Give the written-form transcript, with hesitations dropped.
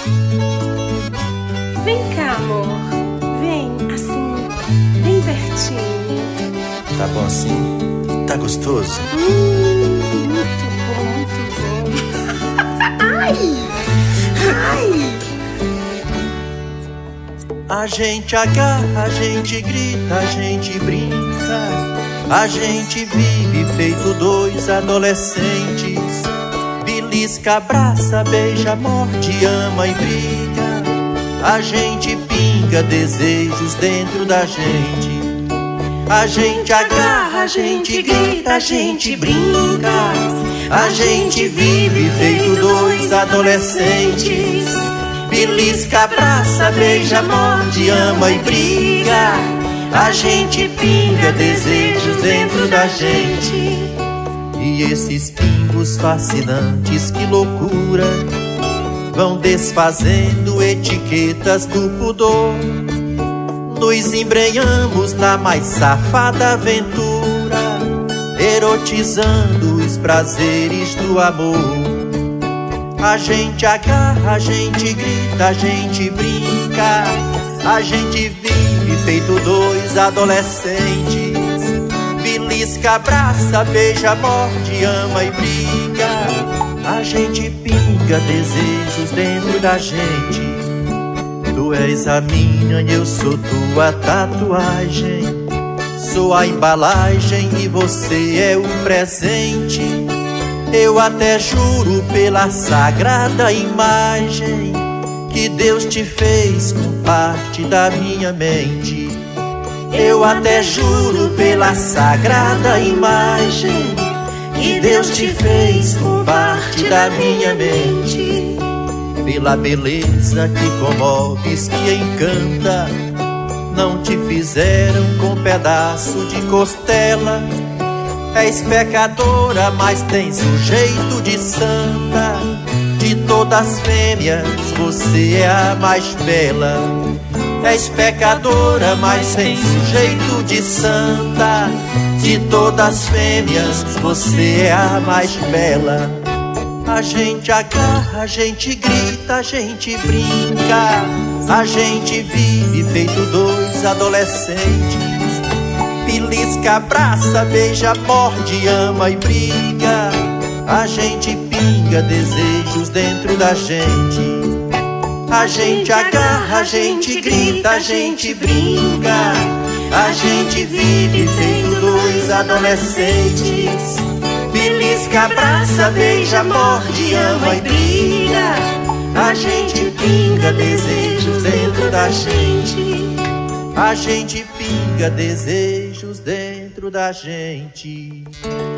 Vem cá, amor. Vem, assim, bem pertinho. Tá bom assim? Tá gostoso? Muito bom, muito bom. Ai! Ai! A gente agarra, a gente grita, a gente brinca. A gente vive feito dois adolescentes. Belisca, abraça, beija, morde, ama e briga. A gente pinga desejos dentro da gente. A gente agarra, a gente grita, a gente brinca. A gente vive feito dois adolescentes. Belisca, abraça, beija, morde, ama e briga. A gente pinga desejos dentro da gente. E esses pingos fascinantes, que loucura, vão desfazendo etiquetas do pudor. Nos embrenhamos na mais safada aventura, erotizando os prazeres do amor. A gente agarra, a gente grita, a gente brinca. A gente vive feito dois adolescentes. Belisca, abraça, beija, morde, ama e briga. A gente pinga desejos dentro da gente. Tu és a minha e eu sou tua tatuagem. Sou a embalagem e você é o presente. Eu até juro pela sagrada imagem que Deus te fez com parte da minha mente. Eu até juro pela sagrada imagem que Deus te fez com parte da minha mente. Pela beleza que comoves, que encanta, não te fizeram com pedaço de costela. És pecadora, mas tens um jeito de santa. De todas as fêmeas, você é a mais bela. És pecadora, mas tens um jeito de santa. De todas as fêmeas, você é a mais bela. A gente agarra, a gente grita, a gente brinca. A gente vive feito dois adolescentes. Belisca, abraça, beija, morde, ama e briga. A gente pinga desejos dentro da gente. A gente agarra, a gente grita, a gente brinca. A gente vive feito dois adolescentes. Belisca, abraça, beija, morde, ama e briga. A gente pinga desejos dentro da gente. A gente pinga desejos dentro da gente.